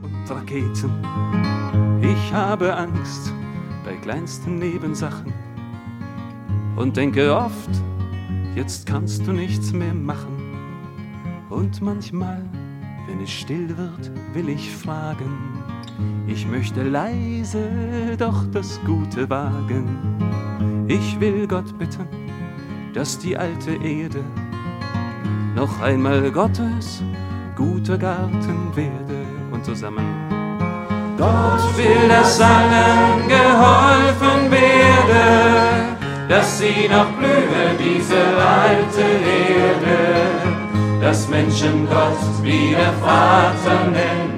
und Raketen. Ich habe Angst bei kleinsten Nebensachen und denke oft, jetzt kannst du nichts mehr machen. Und manchmal, wenn es still wird, will ich fragen. Ich möchte leise doch das Gute wagen. Ich will Gott bitten, dass die alte Erde noch einmal Gottes guter Garten werde. Und zusammen: Gott will, dass allen geholfen werde, dass sie noch blühe, diese alte Erde, dass Menschen Gott wieder Vater nennen